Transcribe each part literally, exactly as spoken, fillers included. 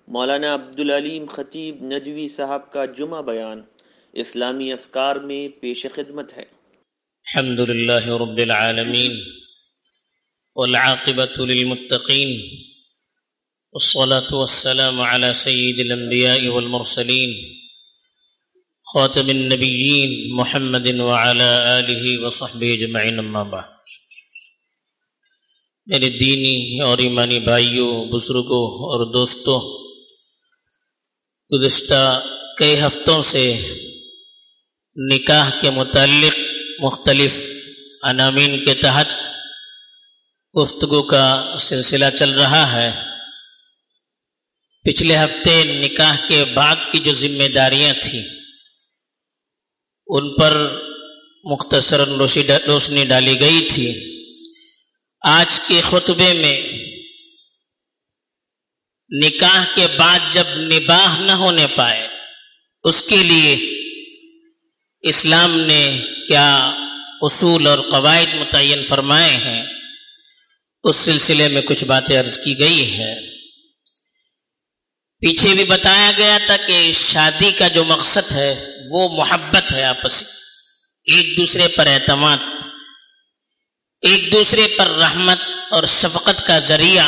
مولانا عبدالعلیم خطیب نجوی صاحب کا جمعہ بیان اسلامی افکار میں پیش خدمت ہے۔ الحمد للہ رب العالمین والعاقبۃ للمتقین والصلاة والسلام على سید الانبیاء والمرسلین خاتم النبیین محمد وعلى آلہ وصحبہ اجمعین، اما بعد۔ میرے دینی اور ایمانی بھائیوں، بزرگوں اور دوستوں، گزشتہ کئی ہفتوں سے نکاح کے متعلق مختلف عناوین کے تحت گفتگو کا سلسلہ چل رہا ہے۔ پچھلے ہفتے نکاح کے بعد کی جو ذمہ داریاں تھیں ان پر مختصراً روشنی ڈالی گئی تھی۔ آج کے خطبے میں نکاح کے بعد جب نباہ نہ ہونے پائے اس کے لیے اسلام نے کیا اصول اور قواعد متعین فرمائے ہیں، اس سلسلے میں کچھ باتیں عرض کی گئی ہے۔ پیچھے بھی بتایا گیا تھا کہ شادی کا جو مقصد ہے وہ محبت ہے، آپس ایک دوسرے پر اعتماد، ایک دوسرے پر رحمت اور شفقت کا ذریعہ،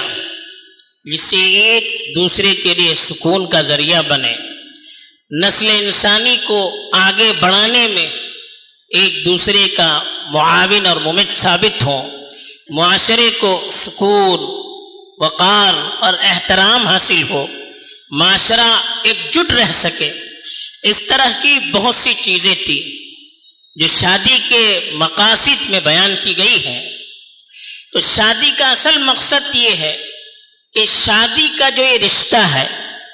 جس سے ایک دوسرے کے لیے سکون کا ذریعہ بنے، نسل انسانی کو آگے بڑھانے میں ایک دوسرے کا معاون اور ممد ثابت ہوں، معاشرے کو سکون، وقار اور احترام حاصل ہو، معاشرہ ایک جٹ رہ سکے۔ اس طرح کی بہت سی چیزیں تھی جو شادی کے مقاصد میں بیان کی گئی ہیں۔ تو شادی کا اصل مقصد یہ ہے کہ شادی کا جو یہ رشتہ ہے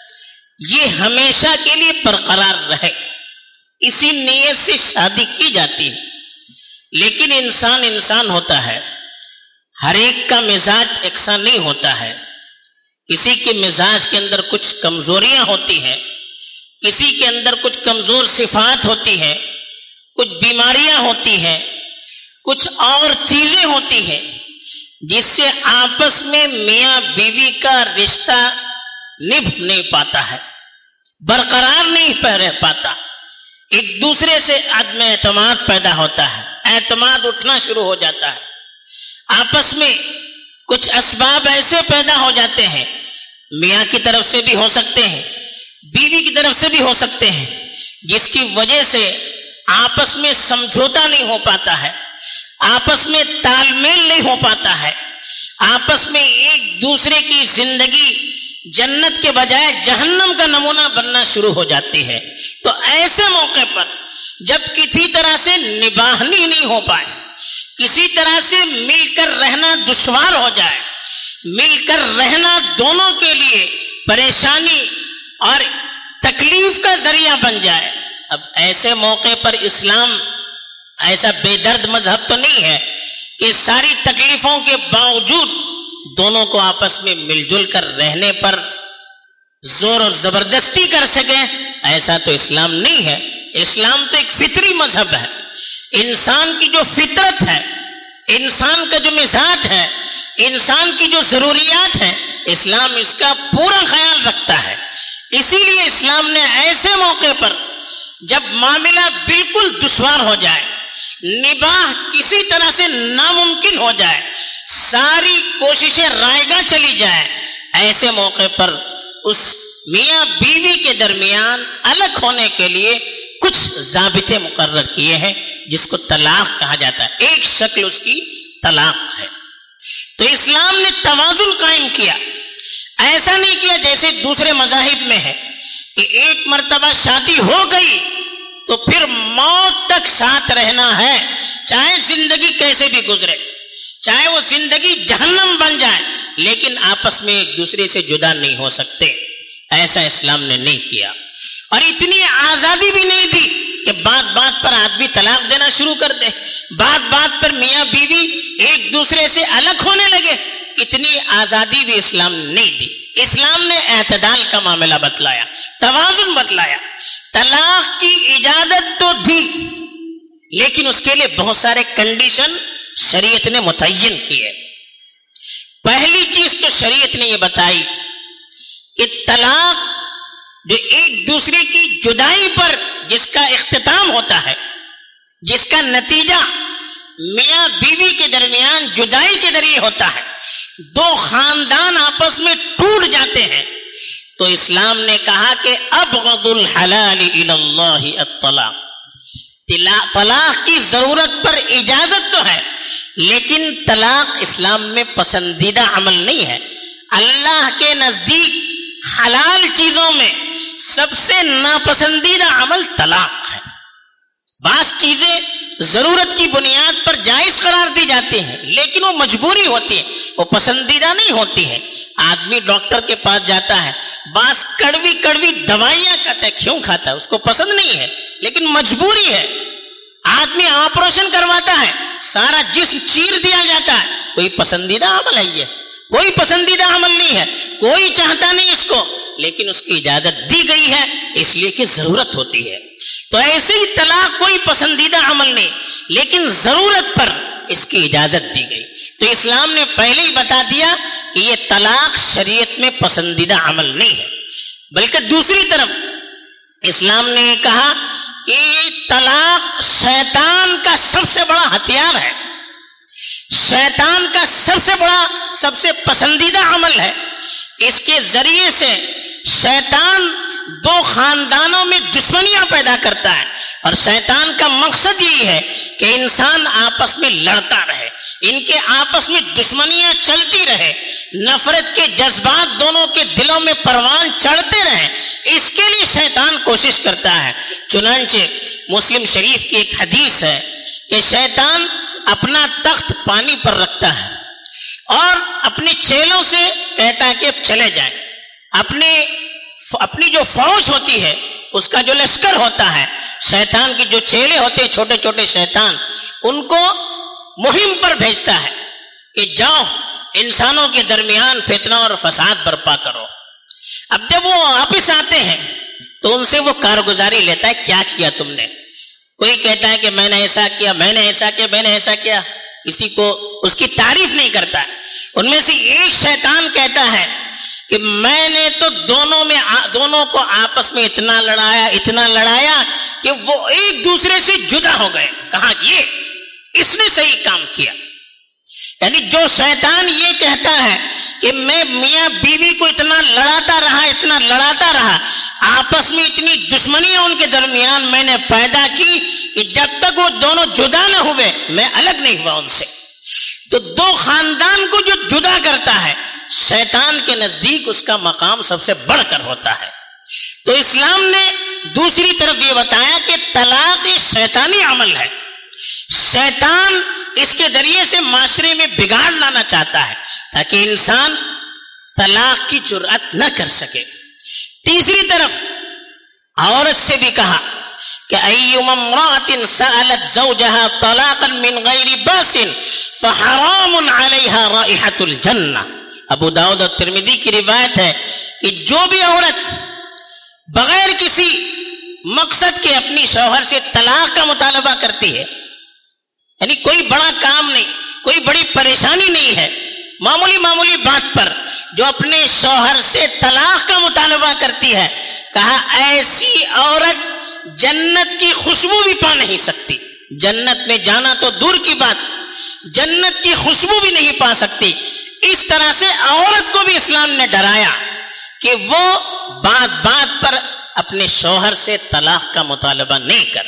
یہ ہمیشہ کے لیے برقرار رہے، اسی نیت سے شادی کی جاتی ہے۔ لیکن انسان انسان ہوتا ہے، ہر ایک کا مزاج یکساں نہیں ہوتا ہے، کسی کے مزاج کے اندر کچھ کمزوریاں ہوتی ہیں، کسی کے اندر کچھ کمزور صفات ہوتی ہیں، کچھ بیماریاں ہوتی ہیں، کچھ اور چیزیں ہوتی ہیں جس سے آپس میں میاں بیوی کا رشتہ نبھ نہیں پاتا ہے، برقرار نہیں رہ پاتا، ایک دوسرے سے عدم اعتماد پیدا ہوتا ہے، اعتماد اٹھنا شروع ہو جاتا ہے، آپس میں کچھ اسباب ایسے پیدا ہو جاتے ہیں، میاں کی طرف سے بھی ہو سکتے ہیں، بیوی کی طرف سے بھی ہو سکتے ہیں، جس کی وجہ سے آپس میں سمجھوتا نہیں ہو پاتا ہے، آپس میں تال میل نہیں ہو پاتا ہے، آپس میں ایک دوسرے کی زندگی جنت کے بجائے جہنم کا نمونہ بننا شروع ہو جاتی ہے۔ تو ایسے موقع پر جب کسی طرح سے نباہنی نہیں ہو پائے، کسی طرح سے مل کر رہنا دشوار ہو جائے، مل کر رہنا دونوں کے لیے پریشانی اور تکلیف کا ذریعہ بن جائے، اب ایسے موقع پر اسلام ایسا بے درد مذہب تو نہیں ہے کہ ساری تکلیفوں کے باوجود دونوں کو آپس میں مل جل کر رہنے پر زور اور زبردستی کر سکے، ایسا تو اسلام نہیں ہے۔ اسلام تو ایک فطری مذہب ہے، انسان کی جو فطرت ہے، انسان کا جو مزاج ہے، انسان کی جو ضروریات ہیں، اسلام اس کا پورا خیال رکھتا ہے۔ اسی لیے اسلام نے ایسے موقع پر جب معاملہ بالکل دشوار ہو جائے، نباہ کسی طرح سے ناممکن ہو جائے، ساری کوششیں رائگاں چلی جائے، ایسے موقع پر اس میاں بیوی کے درمیان الگ ہونے کے لیے کچھ ضابطے مقرر کیے ہیں جس کو طلاق کہا جاتا ہے، ایک شکل اس کی طلاق ہے۔ تو اسلام نے توازن قائم کیا، ایسا نہیں کیا جیسے دوسرے مذاہب میں ہے کہ ایک مرتبہ شادی ہو گئی تو پھر موت تک ساتھ رہنا ہے، چاہے زندگی کیسے بھی گزرے، چاہے وہ زندگی جہنم بن جائے، لیکن آپس میں ایک دوسرے سے جدا نہیں ہو سکتے۔ ایسا اسلام نے نہیں کیا، اور اتنی آزادی بھی نہیں دی کہ بات بات پر آدمی طلاق دینا شروع کر دے، بات بات پر میاں بیوی ایک دوسرے سے الگ ہونے لگے، اتنی آزادی بھی اسلام نے نہیں دی۔ اسلام نے اعتدال کا معاملہ بتلایا، توازن بتلایا، طلاق کی اجازت تو دی لیکن اس کے لیے بہت سارے کنڈیشن شریعت نے متعین کیے۔ پہلی چیز تو شریعت نے یہ بتائی کہ طلاق جو ایک دوسرے کی جدائی پر جس کا اختتام ہوتا ہے، جس کا نتیجہ میاں بیوی کے درمیان جدائی کے ذریعے ہوتا ہے، دو خاندان آپس میں ٹوٹ جاتے ہیں، تو اسلام نے کہا کہ ابغض الحلال الی اللہ الطلاق. طلاق کی ضرورت پر اجازت تو ہے، لیکن طلاق اسلام میں پسندیدہ عمل نہیں ہے. اللہ کے نزدیک حلال چیزوں میں سب سے ناپسندیدہ عمل طلاق ہے. بعض چیزیں ضرورت کی بنیاد پر جائز قرار دی جاتی ہیں، لیکن وہ مجبوری ہوتی ہے، وہ پسندیدہ نہیں ہوتی ہے. آدمی ڈاکٹر کے پاس جاتا ہے، بعض کڑوی کڑوی دوائیاں کھاتا ہے، کیوں کھاتا ہے؟ اس کو پسند نہیں ہے، لیکن مجبوری ہے. آدمی آپریشن کرواتا ہے، سارا جسم چیر دیا جاتا ہے، کوئی پسندیدہ عمل ہے؟ یہ کوئی پسندیدہ عمل نہیں ہے، کوئی چاہتا نہیں اس کو، لیکن اس کی اجازت دی گئی ہے اس لیے کہ ضرورت ہوتی ہے. تو ایسے ہی طلاق کوئی پسندیدہ عمل نہیں، لیکن ضرورت پر اس کی اجازت دی گئی. تو اسلام نے پہلے ہی بتا دیا کہ یہ طلاق شریعت میں پسندیدہ عمل نہیں ہے. بلکہ دوسری طرف اسلام نے کہا کہ طلاق شیطان کا سب سے بڑا ہتھیار ہے، شیطان کا سب سے بڑا سب سے پسندیدہ عمل ہے. اس کے ذریعے سے شیطان دو خاندانوں میں دشمنیاں پیدا کرتا ہے، اور شیطان کا مقصد یہی ہے کہ انسان آپس میں لڑتا رہے، ان کے آپس میں دشمنیاں چلتی رہے، نفرت کے جذبات دونوں کے دلوں میں پروان چڑھتے رہیں. اس کے لیے شیطان کوشش کرتا ہے. چنانچہ مسلم شریف کی ایک حدیث ہے کہ شیطان اپنا تخت پانی پر رکھتا ہے اور اپنے چیلوں سے کہتا ہے کہ اب چلے جائیں. اپنے اپنی جو فوج ہوتی ہے، اس کا جو لشکر ہوتا ہے، شیطان کے جو چیلے ہوتے ہیں چھوٹے چھوٹے شیطان، ان کو مہم پر بھیجتا ہے کہ جاؤ انسانوں کے درمیان فتنہ اور فساد برپا کرو. اب جب وہ واپس آتے ہیں تو ان سے وہ کارگزاری لیتا ہے، کیا کیا تم نے؟ کوئی کہتا ہے کہ میں نے ایسا کیا، میں نے ایسا کیا، میں نے ایسا کیا، کسی کو اس کی تعریف نہیں کرتا. ان میں سے ایک شیطان کہتا ہے کہ میں نے تو دونوں میں دونوں کو آپس میں اتنا لڑایا اتنا لڑایا کہ وہ ایک دوسرے سے جدا ہو گئے. کہا یہ اس نے صحیح کام کیا. یعنی جو شیطان یہ کہتا ہے کہ میں میاں بیوی کو اتنا لڑاتا رہا اتنا لڑاتا رہا آپس میں اتنی دشمنیاں ان کے درمیان میں نے پیدا کی کہ جب تک وہ دونوں جدا نہ ہوئے میں الگ نہیں ہوا ان سے. تو دو خاندان کو جو جدا کرتا ہے شیطان کے نزدیک اس کا مقام سب سے بڑھ کر ہوتا ہے. تو اسلام نے دوسری طرف یہ بتایا کہ طلاق شیطانی عمل ہے. شیطان اس کے ذریعے سے معاشرے میں بگاڑ لانا چاہتا ہے تاکہ انسان طلاق کی جرأت نہ کر سکے. تیسری طرف عورت سے بھی کہا کہ ایما امرأۃ سألت زوجها طلاقا من غیر باس فحرام علیہا رائحۃ الجنہ. ابو داؤد اور ترمذی کی روایت ہے کہ جو بھی عورت بغیر کسی مقصد کے اپنی شوہر سے طلاق کا مطالبہ کرتی ہے، یعنی کوئی بڑا کام نہیں، کوئی بڑی پریشانی نہیں ہے، معمولی معمولی بات پر جو اپنے شوہر سے طلاق کا مطالبہ کرتی ہے، کہا ایسی عورت جنت کی خوشبو بھی پا نہیں سکتی. جنت میں جانا تو دور کی بات، جنت کی خوشبو بھی نہیں پا سکتی. اس طرح سے عورت کو بھی اسلام نے ڈرایا کہ وہ بات بات پر اپنے شوہر سے طلاق کا مطالبہ نہیں کر.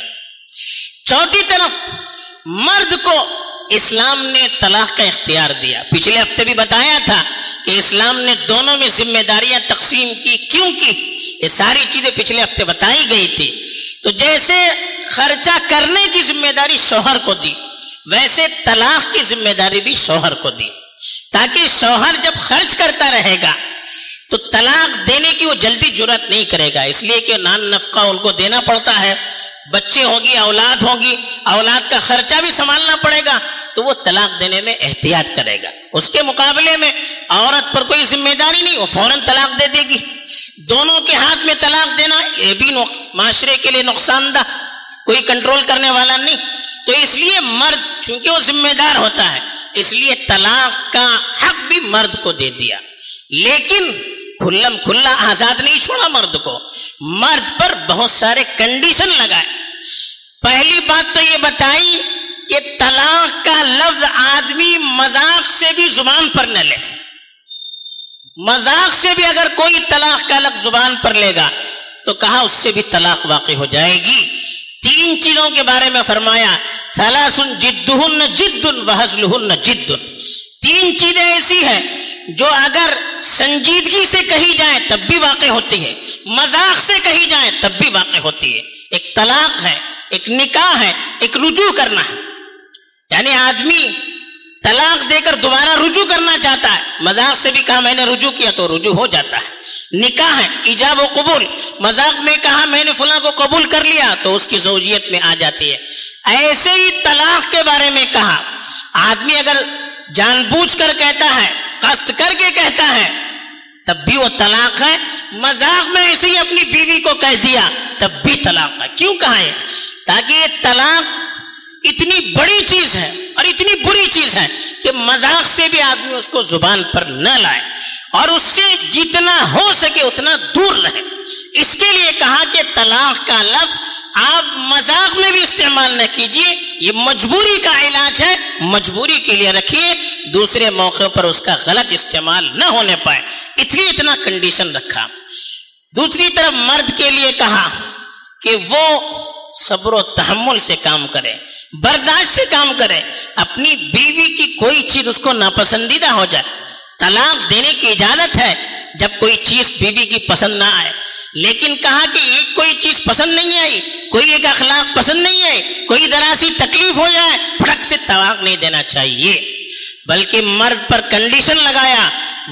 چوتھی طرف مرد کو اسلام نے طلاق کا اختیار دیا. پچھلے ہفتے بھی بتایا تھا کہ اسلام نے دونوں میں ذمہ داریاں تقسیم کی. کیوں کی؟ یہ ساری چیزیں پچھلے ہفتے بتائی گئی تھی. تو جیسے خرچہ کرنے کی ذمہ داری شوہر کو دی، ویسے طلاق کی ذمہ داری بھی شوہر کو دی، تاکہ شوہر جب خرچ کرتا رہے گا تو طلاق دینے کی وہ جلدی جرأت نہیں کرے گا، اس لیے کہ نان نفقہ ان کو دینا پڑتا ہے، بچے ہوگی، اولاد ہوگی، اولاد کا خرچہ بھی سنبھالنا پڑے گا، تو وہ طلاق دینے میں احتیاط کرے گا. اس کے مقابلے میں عورت پر کوئی ذمہ داری نہیں، وہ فوراً طلاق دے دے گی. دونوں کے ہاتھ میں طلاق دینا یہ بھی معاشرے کے لیے نقصان دہ، کوئی کنٹرول کرنے والا نہیں. تو اس لیے مرد چونکہ وہ ذمہ دار ہوتا ہے، اس لیے طلاق کا حق بھی مرد کو دے دیا. لیکن کھلم کھلا آزاد نہیں چھوڑا مرد کو، مرد پر بہت سارے کنڈیشن لگائے. پہلی بات تو یہ بتائی کہ طلاق کا لفظ آدمی مذاق سے بھی زبان پر نہ لے. مذاق سے بھی اگر کوئی طلاق کا لفظ زبان پر لے گا تو کہا اس سے بھی طلاق واقع ہو جائے گی. تین چیزوں کے بارے میں فرمایا ثلاث جدہن جد وہزلہن جد. تین چیزیں ایسی ہیں جو اگر سنجیدگی سے کہی جائیں تب بھی واقع ہوتی ہے، مذاق سے کہی جائیں تب بھی واقع ہوتی ہے. ایک طلاق ہے، ایک نکاح ہے، ایک رجوع کرنا ہے. یعنی آدمی طلاق دے کر دوبارہ رجوع کرنا چاہتا ہے، مذاق سے بھی کہا میں نے رجوع کیا تو رجوع ہو جاتا ہے. نکاح ہے ایجاب و قبول، مذاق میں کہا میں نے فلاں کو قبول کر لیا تو اس کی زوجیت میں آ جاتی ہے. ایسے ہی طلاق کے بارے میں کہا آدمی اگر جان بوجھ کر کہتا ہے، قصد کر کے کہتا ہے تب بھی وہ طلاق ہے. مذاق میں ایسے ہی اپنی بیوی کو کہہ دیا تب بھی طلاق ہے. کیوں کہا ہے؟ تاکہ یہ طلاق اتنی بڑی چیز ہے اور اتنی بری چیز ہے کہ مذاق سے بھی آدمی اس کو زبان پر نہ لائے اور اس سے جتنا ہو سکے اتنا دور رہے. اس کے لیے کہا کہ طلاق کا لفظ آپ مذاق میں بھی استعمال نہ کیجیے، یہ مجبوری کا علاج ہے، مجبوری کے لیے رکھیے، دوسرے موقع پر اس کا غلط استعمال نہ ہونے پائے. اس لیے اتنا کنڈیشن رکھا. دوسری طرف مرد کے لیے کہا کہ وہ صبر و تحمل سے کام کرے، برداشت سے کام کرے. اپنی بیوی کی کوئی چیز اس کو ناپسندیدہ ہو جائے، طلاق دینے کی اجازت ہے جب کوئی چیز بیوی کی پسند نہ آئے. لیکن کہا کہ ایک کوئی چیز پسند نہیں آئی، کوئی ایک اخلاق پسند نہیں آئی، کوئی ذرا سی تکلیف ہو جائے پھٹک سے طلاق نہیں دینا چاہیے. بلکہ مرد پر کنڈیشن لگایا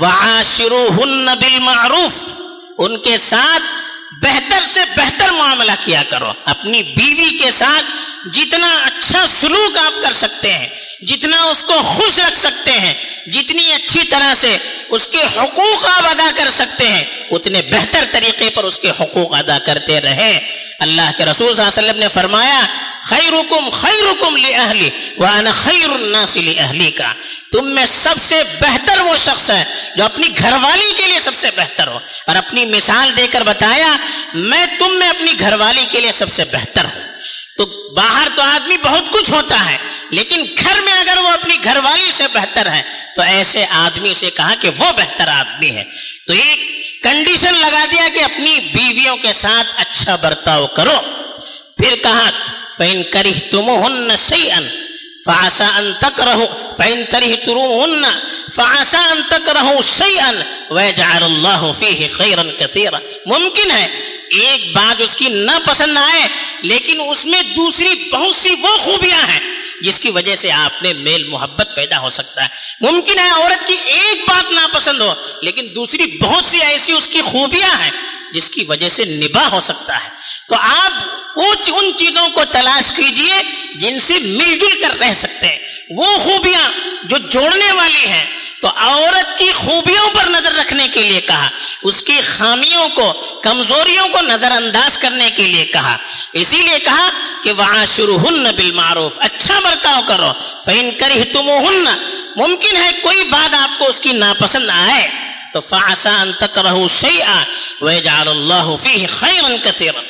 وعاشروہن بالمعروف، ان کے ساتھ بہتر سے بہتر معاملہ کیا کرو. اپنی بیوی کے ساتھ جتنا اچھا سلوک آپ کر سکتے ہیں، جتنا اس کو خوش رکھ سکتے ہیں، جتنی اچھی طرح سے اس کے حقوق آپ ادا کر سکتے ہیں اتنے بہتر طریقے پر اس کے حقوق ادا کرتے رہیں. اللہ کے رسول صلی اللہ علیہ وسلم نے فرمایا خیرکم خیرکم لأہلی وانا خیر الناس لأہلی کا، تم میں سب سے بہتر وہ شخص ہے جو اپنی گھر والی کے لیے سب سے بہتر ہو. اور اپنی مثال دے کر بتایا میں تم میں اپنی گھر والی کے لیے سب سے بہتر ہوں. تو باہر تو آدمی بہت کچھ ہوتا ہے لیکن گھر میں اگر وہ اپنی گھر والی سے بہتر ہے تو ایسے آدمی سے کہا کہ وہ بہتر آدمی ہے. تو ایک کنڈیشن لگا دیا کہ اپنی بیویوں کے ساتھ اچھا برتاؤ کرو. پھر کہا فَإِن كَرِهْتُمُوهُنَّ شَيْئًا فَعَسَىٰ أَن تَكْرَهُوا فَإِن كَرِهْتُمُوهُنَّ فَعَسَىٰ أَن تَكْرَهُوا شَيْئًا وَيَجْعَلَ اللَّهُ فِيهِ خَيْرًا كَثِيرًا. ممکن ہے ایک بات اس کی نہ پسند آئے لیکن اس میں دوسری بہت سی وہ خوبیاں ہیں جس کی وجہ سے آپ میں میل محبت پیدا ہو سکتا ہے. ممکن ہے عورت کی ایک بات ناپسند ہو لیکن دوسری بہت سی ایسی اس کی خوبیاں ہیں جس کی وجہ سے نباہ ہو سکتا ہے. تو آپ ان چیزوں کو تلاش کیجئے جن سے مل جل کر رہ سکتے ہیں، وہ خوبیاں جو جوڑنے والی ہیں. تو عورت کی خوبیوں پر نظر رکھنے کے لیے کہا، اس کی خامیوں کو، کمزوریوں کو نظر انداز کرنے کے لیے کہا. اسی لیے کہا کہ وعاشروہن بالمعروف، اچھا برتاؤ کرو. فإن کرہتموہن، ممکن ہے کوئی بات آپ کو اس کی ناپسند آئے تو فعسى ان تکرہوا شیئا ویجعل اللہ فیہ خیرا کثیرا.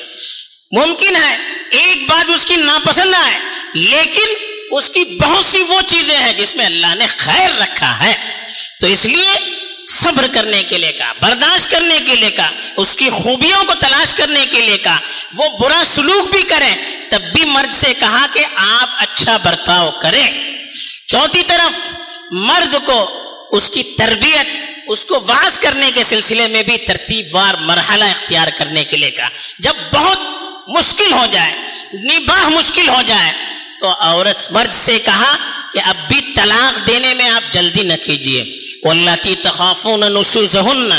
ممکن ہے ایک بات اس کی ناپسند آئے لیکن اس کی بہت سی وہ چیزیں ہیں جس میں اللہ نے خیر رکھا ہے. تو اس لیے صبر کرنے کے لیے کہا، برداشت کرنے کے لیے کہا، اس کی خوبیوں کو تلاش کرنے کے لیے کہا. وہ برا سلوک بھی کریں تب بھی مرد سے کہا کہ آپ اچھا برتاؤ کریں. چوتھی طرف مرد کو اس کی تربیت، اس کو واعظ کرنے کے سلسلے میں بھی ترتیب وار مرحلہ اختیار کرنے کے لیے کہا. جب بہت مشکل ہو جائے، نباہ مشکل ہو جائے تو عورت مرد سے کہا کہ اب بھی طلاق دینے میں آپ جلدی نہ کیجیے. واللاتی تخافون نشوزہن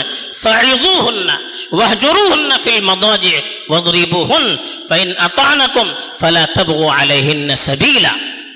فعظوہن واہجروہن فی المضاجع واضربوہن فإن اطعنکم فلا تبغوا علیہن سبیلا.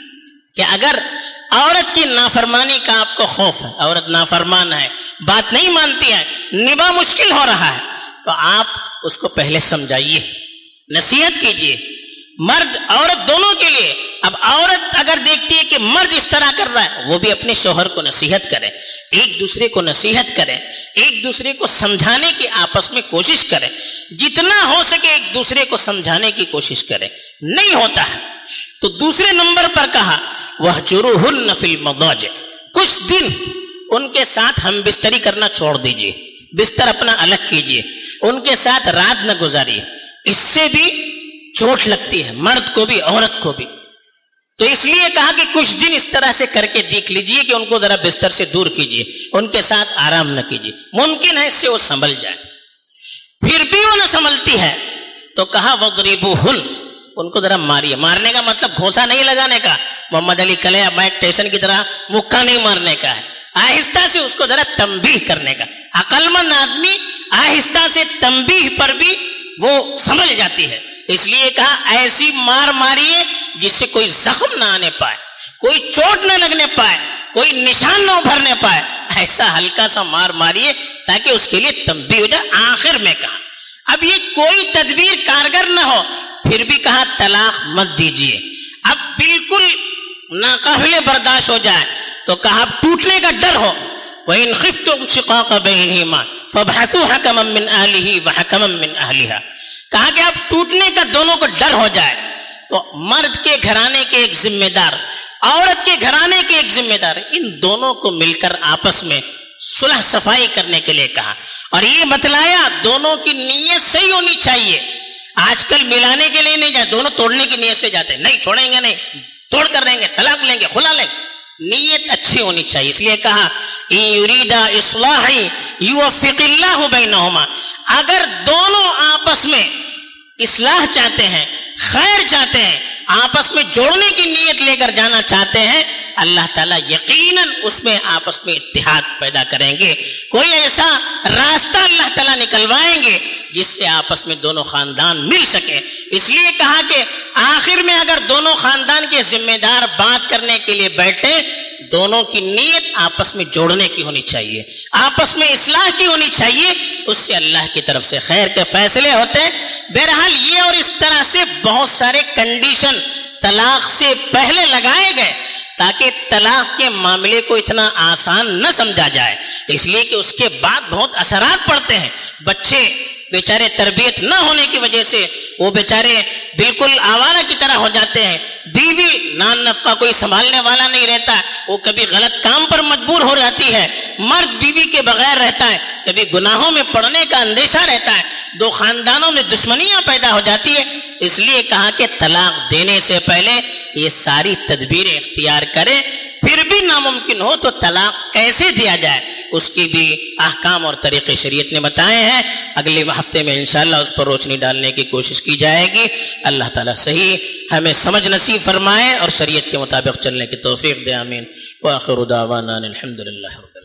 کہ اگر عورت کی نافرمانی کا آپ کو خوف ہے، عورت نافرمان ہے، بات نہیں مانتی ہے، نباہ مشکل ہو رہا ہے، تو آپ اس کو پہلے سمجھائیے، نصیحت کیجیے. مرد عورت دونوں کے لیے اب عورت اگر دیکھتی ہے کہ مرد اس طرح کر رہا ہے، وہ بھی اپنے شوہر کو نصیحت کرے، ایک دوسرے کو نصیحت کرے، ایک دوسرے کو سمجھانے کی آپس میں کوشش کرے، جتنا ہو سکے ایک دوسرے کو سمجھانے کی کوشش کرے، نہیں ہوتا ہے تو دوسرے نمبر پر کہا وَاهْجُرُوهُنَّ فِي الْمَضَاجِعِ، کچھ دن ان کے ساتھ ہم بستری کرنا چھوڑ دیجئے، بستر اپنا الگ کیجئے، ان کے ساتھ رات نہ گزاریے، اس سے بھی چوٹ لگتی ہے مرد کو بھی عورت کو بھی، تو اس لیے کہا کہ کچھ دن اس طرح سے کر کے دیکھ لیجئے کہ ان کو ذرا بستر سے دور کیجئے، ان کے ساتھ آرام نہ کیجئے، ممکن ہے اس سے وہ سنبھل جائے، پھر بھی وہ نہ سنبھلتی ہے تو کہا وَضْرِبُوهُنَّ، ان کو ذرا ماریے، مارنے کا مطلب گھونسا نہیں لگانے کا، محمد علی کلیہ مائک ٹیسن کی طرح مکہ نہیں مارنے کا ہے، آہستہ سے اس کو ذرا تنبیہ کرنے کا، عقل مند آدمی آہستہ سے تنبیہ پر بھی وہ سمجھ جاتی ہے، اس لیے کہا ایسی مار ماریے جس سے کوئی زخم نہ آنے پائے، کوئی چوٹ نہ لگنے پائے، کوئی نشان نہ ابھرنے پائے، ایسا ہلکا سا مار ماریے تاکہ اس کے لیے تنبیہ ہو جائے۔ آخر میں کہا اب یہ کوئی تدبیر کارگر نہ ہو پھر بھی کہا طلاق مت دیجیے، اب بالکل ناقابل برداشت ہو جائے تو کہا اب ٹوٹنے کا ڈر ہو وَإِنْ خِفْتُمْ شِقَاقَ بَيْنِهِمَا فَابْعَثُوا حَكَمًا مِّنْ أَهْلِهِ وَحَكَمًا مِّنْ أَهْلِهَا، کہا کہ اب ٹوٹنے کا دونوں کو ڈر ہو جائے تو مرد کے گھرانے کے ایک ذمہ دار، عورت کے گھرانے کے ایک ذمہ دار، ان دونوں کو مل کر آپس میں صلح صفائی کرنے کے لیے کہا، اور یہ بتلایا دونوں کی نیت صحیح ہونی چاہیے، آج کل ملانے کے لیے نہیں جائے، دونوں توڑنے کی نیت سے جاتے ہیں، نہیں چھوڑیں گے، نہیں توڑ کر رہیں گے، طلاق لیں گے، خلا لیں گے، نیت اچھی ہونی چاہیے، اس لیے کہا ان یریدا اصلاح یوفق اللہ بینہما، اگر دونوں آپس میں اصلاح چاہتے ہیں، خیر چاہتے ہیں، آپس میں جوڑنے کی نیت لے کر جانا چاہتے ہیں، اللہ تعالیٰ یقیناً اس میں آپس میں اتحاد پیدا کریں گے، کوئی ایسا راستہ اللہ تعالیٰ نکلوائیں گے جس سے آپس میں دونوں خاندان مل سکے۔ اس لیے کہا کہ آخر میں اگر دونوں خاندان کے ذمہ دار بات کرنے کے لیے بیٹھے، دونوں کی نیت آپس میں جوڑنے کی ہونی چاہیے، آپس میں اصلاح کی ہونی چاہیے، اس سے اللہ کی طرف سے خیر کے فیصلے ہوتے ہیں۔ بہرحال یہ اور اس طرح سے بہت سارے کنڈیشن طلاق سے پہلے لگائے گئے تاکہ طلاق کے معاملے کو اتنا آسان نہ سمجھا جائے، اس لیے کہ اس کے بعد بہت اثرات پڑتے ہیں، بچے بیچارے تربیت نہ ہونے کی وجہ سے وہ بیچارے بالکل آوارہ کی طرح ہو جاتے ہیں، بیوی نان نفقہ کوئی سنبھالنے والا نہیں رہتا، وہ کبھی غلط کام پر مجبور ہو جاتی ہے، مرد بیوی کے بغیر رہتا ہے، کبھی گناہوں میں پڑنے کا اندیشہ رہتا ہے، دو خاندانوں میں دشمنیاں پیدا ہو جاتی ہے۔ اس لیے کہا کہ طلاق دینے سے پہلے یہ ساری تدبیریں اختیار کریں، پھر بھی ناممکن ہو تو طلاق کیسے دیا جائے اس کی بھی احکام اور طریقے شریعت نے بتائے ہیں۔ اگلے ہفتے میں انشاءاللہ اس پر روشنی ڈالنے کی کوشش کی جائے گی۔ اللہ تعالیٰ صحیح ہمیں سمجھ نصیب فرمائے اور شریعت کے مطابق چلنے کی توفیق دے، آمین۔ وآخر دعوانا الحمدللہ۔